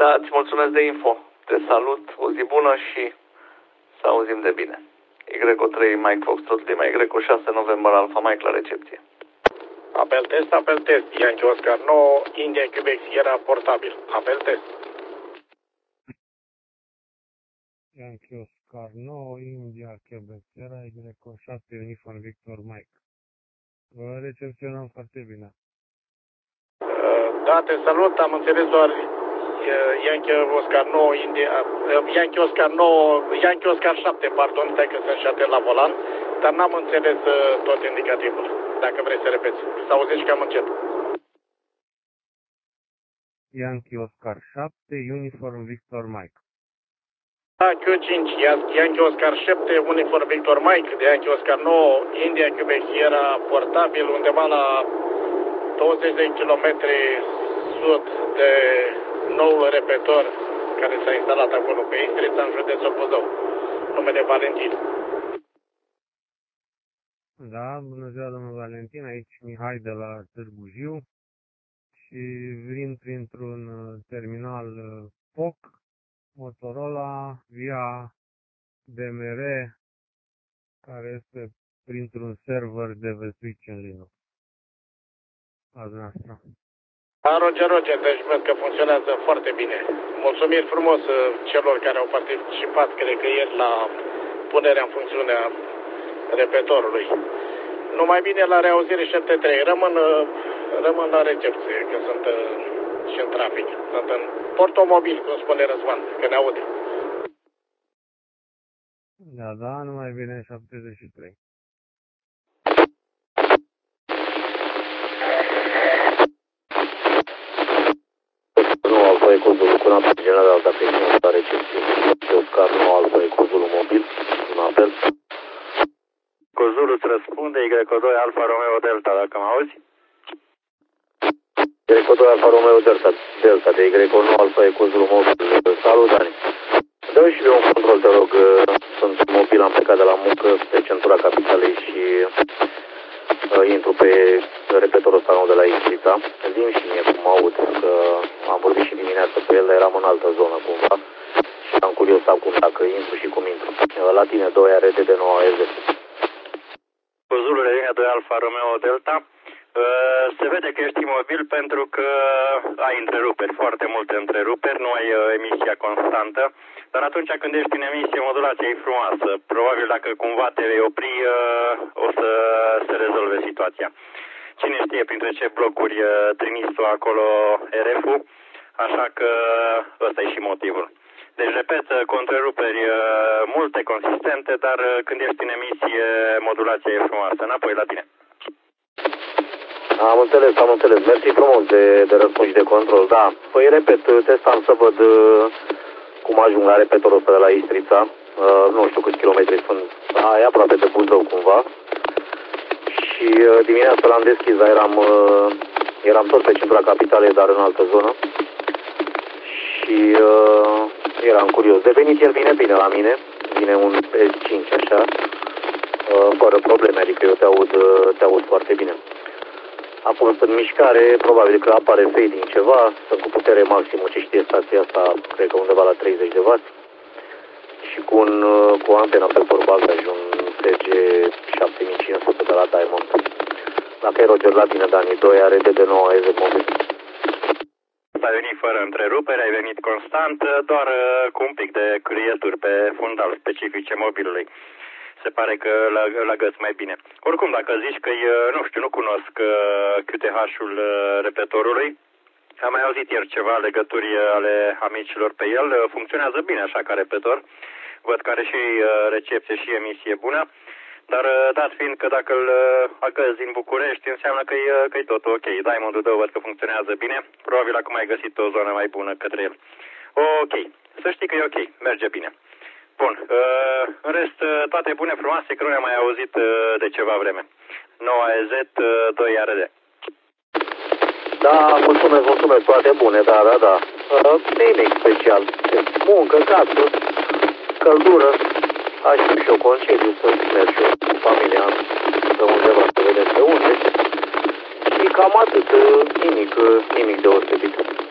Da, îți mulțumesc de info. Te salut, o zi bună și să auzim de bine. Y3 Mike Foxtrot Lima, Y6 November Alpha Mike la recepție. Apel test, Yankee Oscar 9, India Quebec Sierra portabil. Apel test. Yankee Oscar 9, India Quebec Sierra, Y6 Uniform Victor Mike. Vă recepționăm foarte bine. Da, te salut, am înțeles doar Yankee Oscar 9, Yankee Oscar 9, Yankee Oscar 7, pardon, stai că sunt șatel la volan, dar n-am înțeles tot indicativul, dacă vrei să repeți. Să auzești cam încet. Yankee Oscar 7, Uniform Victor Mike. Da, Q5, Yankee Oscar 7, Uniform Victor Mike, de Yankee Oscar 9, India Quebec Sierra portabil, undeva la 20 de kilometri sud de noul repetor care s-a instalat acolo pe Istrița, în județul Buzău, numele Valentin. Da, bună ziua, domnul Valentin, aici Mihai de la Târgu Jiu și vin printr-un terminal POC, Motorola, via DMR, care este printr-un server de switch în Linux. Azi noastră. Roger, deci văd că funcționează foarte bine. Mulțumiri frumos celor care au participat, cred că ieri, la punerea în funcțiune a repetorului. Numai bine la reauzire 73. Rămân la recepție, că sunt și în trafic. Sunt în portomobil, cum spune Răzvan, că ne aude. Da, numai bine 73. Alfa Ecozul cu un apel general, dacă e la recepție. Oscar 9 Alfa Ecozul mobil, un apel. Ecozul îți răspunde, Y2 Alfa Romeo Delta, dacă mă auzi? Y2 Alfa Romeo Delta, de Y9 Alfa Ecozul mobil. Salut, Dani. Dă-mi și eu un control, te rog, sunt mobil, am plecat de la muncă pe centura capitalei și intru pe repetorul ăsta nou de la Istrița. Zi-mi și mie cum aud, că am vorbit și dimineața cu el, eram în altă zonă cumva și am curios acum dacă intru și cum intru. La tine 2 RD de 9 AZ. Zulu linia 2 Alfa Romeo Delta. Se vede că ești imobil pentru că ai întreruperi, foarte multe întreruperi, nu ai emisia constantă, dar atunci când ești în emisie, modulația e frumoasă. Probabil dacă cumva te vei opri, o să se rezolve situația. Cine știe printre ce blocuri trimis tu acolo RF-ul, așa că ăsta e și motivul. Deci, repet, cu întreruperi multe, consistente, dar când ești în emisie, modulația e frumoasă. Înapoi la tine. Am înțeles. Mersi frumos de răspuns și de control. Da, păi repet, testam să văd cum ajung la repetorul ăsta de la Istrița. Nu știu câți kilometri sunt. E aproape de Buzău cumva. Și dimineața l-am deschis, dar eram tot pe centura capitalei, dar în altă zonă. Și eram curios. De venit el vine bine la mine. Vine un S5 așa. Fără probleme, adică eu te aud foarte bine. A fost în mișcare, probabil că apare fading ceva, sunt cu putere maximă, ce știe stația asta, cred că undeva la 30 de W. Și cu o antenă pe porbagaj, un TG 7500 de la Diamond. Dacă e Roger la tine, Dani, 2 RD de 9 AZ mobil. Ai venit fără întrerupere, ai venit constant, doar cu un pic de crieturi pe fundal specifice mobilului. Se pare că îl agăți mai bine. Oricum, dacă zici că nu cunosc QTH-ul repetorului, am mai auzit ieri ceva legături ale amicilor pe el, funcționează bine așa ca repetor, văd că are și recepție și emisie bună, dar dat fiind că dacă îl agăzi din București, înseamnă că e tot ok. Diamondul 2 văd că funcționează bine, probabil acum ai găsit o zonă mai bună către el. Ok, să știi că e ok, merge bine. Bun, în rest, toate bune, frumoase, că nu ne-am mai auzit de ceva vreme. 9 AZ, 2 RD. Da, mulțumesc, toate bune, da. Nimic special. Muncă, casă, căldură, aș fi și eu concediu să merg și eu cu familia să undeva, să vedem pe unde. Și cam atât, nimic deosebit.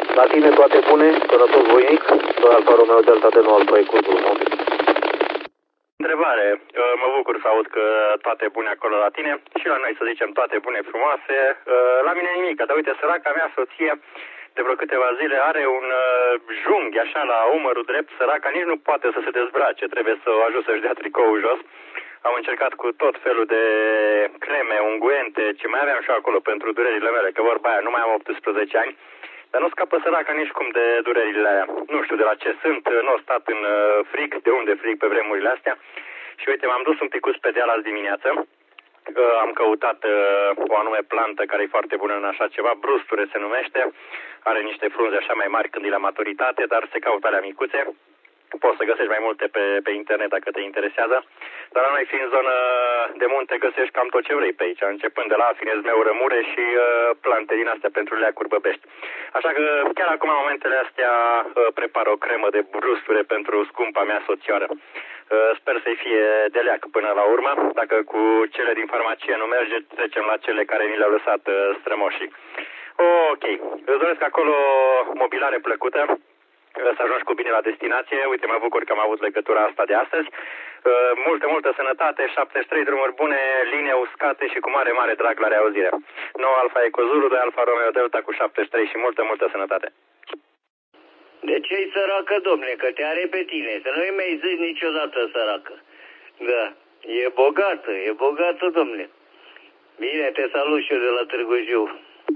La tine toate bune, sănătos voinic, 2 Alfa Romeo Delta de 9 Alfa Eco Zulu mobil. Întrebare. Mă bucur să aud că toate bune acolo la tine și la noi să zicem toate bune frumoase. La mine nimic, dar uite, săraca mea soție de vreo câteva zile are un junghi așa la umărul drept, săraca nici nu poate să se dezbrace, trebuie să o ajut să-și dea tricoul jos. Am încercat cu tot felul de creme, unguente, ce mai aveam și acolo pentru durerile mele, că vorba aia, nu mai am 18 ani, dar nu scapă săraca nici cum de durerile aia. Nu știu de la ce sunt, nu au stat în frig, de unde frig pe vremurile astea. Și uite, m-am dus un picuț pe deal azi dimineață. Am căutat o anume plantă care e foarte bună în așa ceva, brusture se numește, are niște frunze așa mai mari când e la maturitate, dar se caută alea micuțe. Poți să găsești mai multe pe internet dacă te interesează, dar la noi fiind zonă de munte găsești cam tot ce vrei pe aici, începând de la finezmeu, rămure și plante din astea pentru leacuri băbești. Așa că chiar acum în momentele astea prepar o cremă de brusture pentru scumpa mea soțioară. Sper să-i fie de leac până la urmă. Dacă cu cele din farmacie nu merge, trecem la cele care ni le-au lăsat strămoșii. Ok, îți doresc acolo mobilare plăcută, să ajungi cu bine la destinație. Uite, mă bucur că am avut legătura asta de astăzi. Multă sănătate, 73 drumuri bune, linie uscate și cu mare drag la reauzire. 9 Alfa Eco Zulu, 2 Alfa Romeo Delta cu 73 și multă sănătate. De ce-i săracă, domne, că te are pe tine, să nu-i mai zici niciodată săracă. Da, e bogată, domne. Bine, te salut și eu de la Târgu Jiu.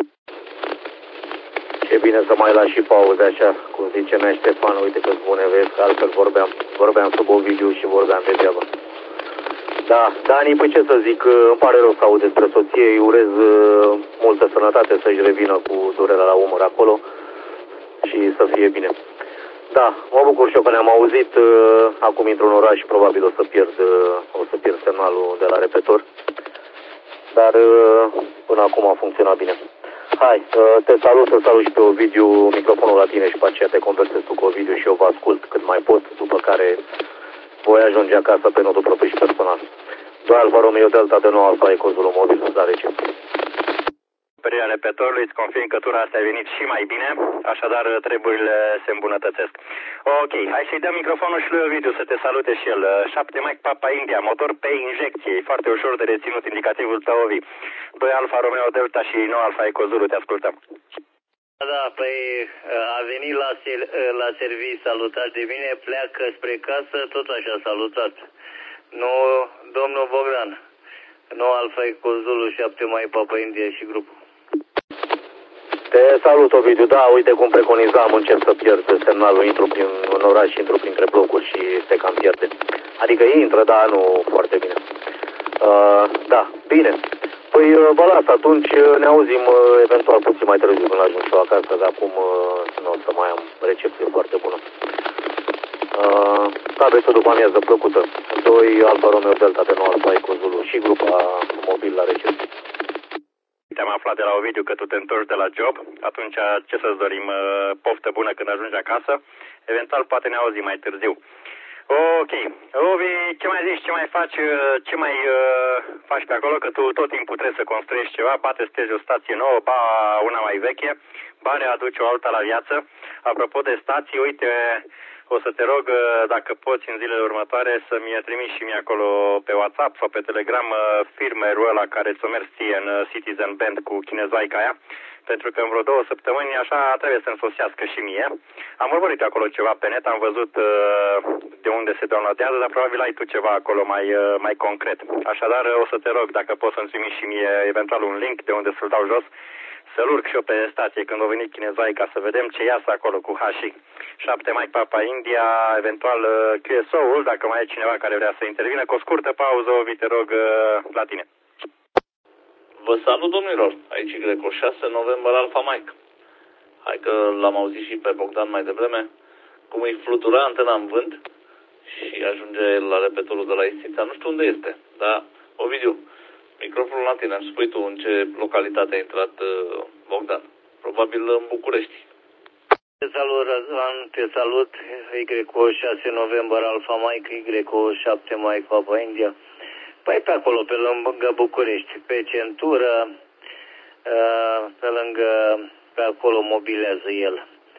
Ce bine să mai lași și pauze așa, cum zice mea Ștefan, uite că spune, vezi că altfel vorbeam sub Ovidiu și vorbeam degeaba. Da, Dani, păi ce să zic, îmi pare rău să aud despre soție, îi urez multă sănătate să-și revină cu durerea la umăr acolo și să fie bine. Da, mă bucur și eu că ne-am auzit, acum intru în oraș și probabil o să pierd semnalul de la repetor, dar până acum a funcționat bine. Hai, te salut, să salut și pe Ovidiu, microfonul la tine și pe aceea te conversezi tu cu Ovidiu și eu vă ascult cât mai pot, după care voi ajunge acasă pe notul propriu și personal. 2 Alfa Romeo Delta de 9 Alfa Eco Zulu mobil, la recepție. Perioada repetorului, îți confirm că tura asta a venit și mai bine, așadar treburile se îmbunătățesc. Ok, hai să-i dăm microfonul și lui Ovidiu să te salute și el. 7 Mike Papa India, motor pe injecție, e foarte ușor de reținut indicativul tău, Ovi. 2 Alfa Romeo Delta și 9 Alfa Eco Zulu, te ascultăm. Da, păi a venit la serviciu salutat de mine, pleacă spre casă, tot așa salutat. Nu, domnul Bogdan, 9 Alfa Eco Zulu, 7 Mike Papa India și grupul. Te salut, Ovidiu, da, uite cum preconizam, încep să pierd semnalul, intru în oraș și intru printre blocuri și se cam pierde. Adică intră, dar nu foarte bine. Da, bine. Păi vă las, atunci ne auzim eventual puțin mai târziu când ajung și eu acasă, dar acum nu o să mai am recepție foarte bună. Da, aveți o după amiază plăcută. 2 Alfa Romeo Delta de 9 Alfa Eco Zulu și grupa mobil la recepție. Te-am aflat de la Ovidiu că tu te întorci de la job, atunci ce să-ți dorim? Poftă bună când ajungi acasă, eventual poate ne auzim mai târziu. Ok, Ovi, ce mai zici, ce mai faci, ce mai faci pe acolo, că tu tot timpul trebuie să construiești ceva, bate stezi o stație nouă, ba una mai veche, ba readuci o alta la viață. Apropo de stații, uite, o să te rog, dacă poți în zilele următoare, să-mi trimiți și mie acolo pe WhatsApp sau pe Telegram firmware-ul ăla care ți-o mers ție în Citizen Band cu chinezoica aia, pentru că în vreo 2 săptămâni așa trebuie să-mi sosească și mie. Am urmărit acolo ceva pe net, am văzut de unde se downloadează, dar probabil ai tu ceva acolo mai concret. Așadar, o să te rog, dacă poți să-mi trimiți și mie eventual un link de unde să-l dau jos, să-l urc și eu pe stație când o venit chinezoica să vedem ce iasă acolo cu Hashi. 7 Mike Papa India, eventual QSO-ul, dacă mai e cineva care vrea să intervină, cu o scurtă pauză, Ovi, te rog, la tine. Vă salut, domnilor, aici Greco 6 November Alpha Mike. Hai că l-am auzit și pe Bogdan mai devreme, cum îi flutura antena în vânt și ajunge la repetorul de la Istița. Nu știu unde este, dar, Ovidiu, microfonul la tine, îmi spui tu în ce localitate a intrat Bogdan. Probabil în București. Te salut, Răzvan, te salut, Y6 November Alpha Mike, Y7 Mike Papa India. Păi pe acolo, pe lângă București, pe centură, pe acolo mobilează el.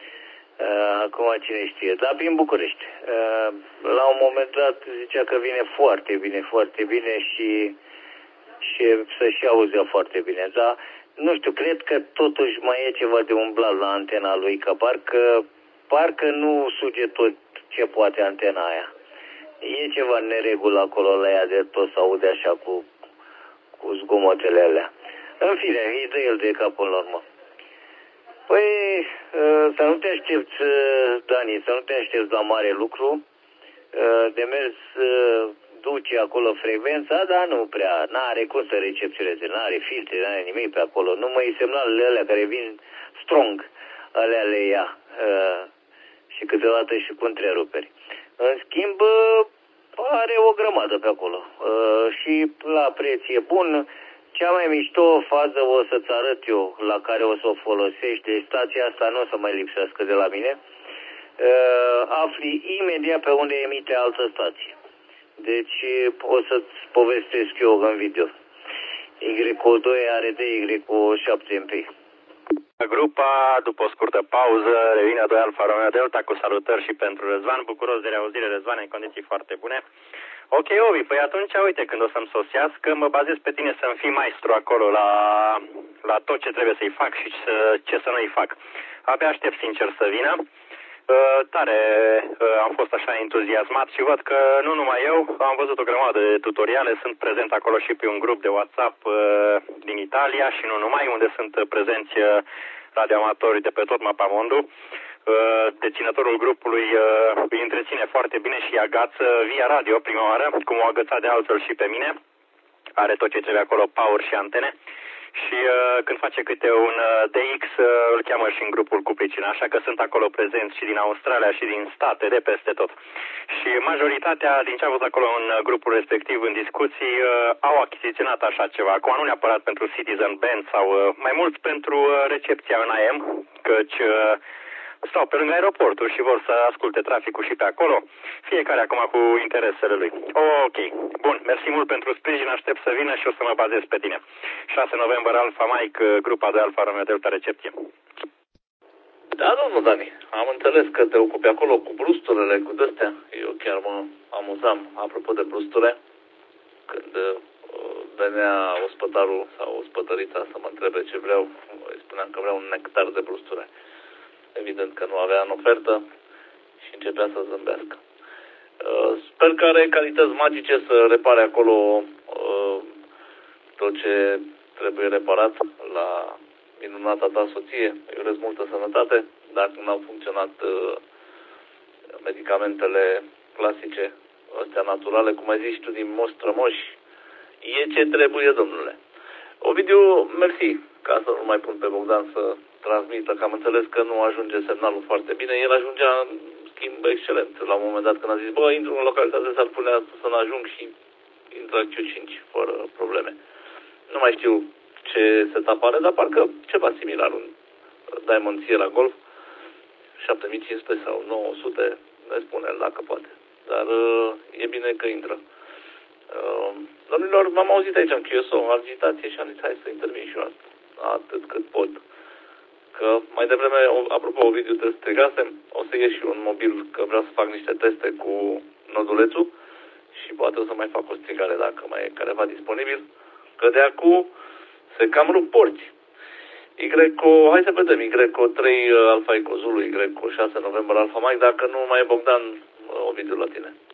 Acum cine știe, dar prin București. La un moment dat zicea că vine foarte bine și să-și auzea foarte bine. Dar nu știu, cred că totuși mai e ceva de umblat la antena lui, că parcă nu suge tot ce poate antena aia. E ceva neregulă acolo la ea, de tot se aude așa cu zgomotele alea. În fine, îi dă el de capul în urmă. Păi, să nu te aștepți, Dani, să nu te aștepți la mare lucru. De mers duce acolo frecvența, dar nu prea, n-are cum să recepționeze, n-are filtre, n-are nimic pe acolo. Numai semnalele alea care vin strong, alea le ia și câteodată și cu întreruperi. În schimb, are o grămadă pe acolo și la preț e bun. Cea mai mișto fază o să-ți arăt eu, la care o să o folosești. Deci stația asta nu o să mai lipsească de la mine. Afli imediat pe unde emite altă stație. Deci o să-ți povestesc eu în video. Y2 ARD, Y7 MP. Grupa, după o scurtă pauză, revine 2 Alfa Romeo Delta cu salutări și pentru Răzvan. Bucuros de reauzire, Răzvan, în condiții foarte bune. Ok, Ovi, păi atunci, uite, când o să-mi sosească, mă bazez pe tine să-mi fii maestru acolo la tot ce trebuie să-i fac și ce să nu-i fac. Abia aștept, sincer, să vină. Tare am fost așa entuziasmat și văd că nu numai eu, am văzut o grămadă de tutoriale, sunt prezent acolo și pe un grup de WhatsApp din Italia și nu numai, unde sunt prezenți radioamatori de pe tot Mapamondu. Deținătorul grupului îi întreține foarte bine și îi agață via radio prima oară, cum o agăța de altfel și pe mine. Are tot ce trebuie acolo, power și antene. Și când face câte un DX, îl cheamă și în grupul cu pricina, așa că sunt acolo prezenți și din Australia și din state, de peste tot. Și majoritatea din ce am văzut acolo în grupul respectiv, în discuții, au achiziționat așa ceva. Acum nu neapărat pentru Citizen Band sau mai mult pentru recepția în AM, căci stau pe lângă aeroportul și vor să asculte traficul și pe acolo. Fiecare acum cu interesele lui. Ok. Bun. Mersi mult pentru sprijin. Aștept să vină și o să mă bazez pe tine. 6 noiembrie Alfa Mike, grupa de Alfa Romeo Delta recepție. Da, domnul Dani. Am înțeles că te ocupi acolo cu brusturele, cu de-astea. Eu chiar mă amuzam, apropo de brusture, când venea ospătarul sau ospătărița să mă întrebe ce vreau. Îi spuneam că vreau un nectar de brusture. Evident că nu avea în ofertă și începea să zâmbească. Sper că are calități magice să repare acolo tot ce trebuie reparat la minunata ta soție. Îi urez multă sănătate. Dacă nu au funcționat medicamentele clasice, astea naturale, cum ai zis tu, din mostrămoși, e ce trebuie, domnule. Ovidiu, mersi, ca să nu mai pun pe Bogdan să transmită, că am înțeles că nu ajunge semnalul foarte bine. El ajungea, în schimb, excelent. La un moment dat, când a zis, bă, intru în localitate, s-ar putea să nu ajung și intră Q5 fără probleme. Nu mai știu ce setup are, dar parcă ceva similar, un Diamond Sierra Golf, 7500 sau 900, ne spune el dacă poate. Dar e bine că intră. Domnilor, m-am auzit aici în QSO, agitație și am zis, hai să intervin și eu atât cât pot. Că mai devreme, apropo, Ovidiu, te strigasem, o să ies și eu un mobil, că vreau să fac niște teste cu nodulețul și poate o să mai fac o strigare dacă mai e careva disponibil, că de acum se cam rup porți. Hai să vedem, Y3 Alfa Eco Zulu, Y6 November Alfa Mike, dacă nu mai e Bogdan, Ovidiu la tine.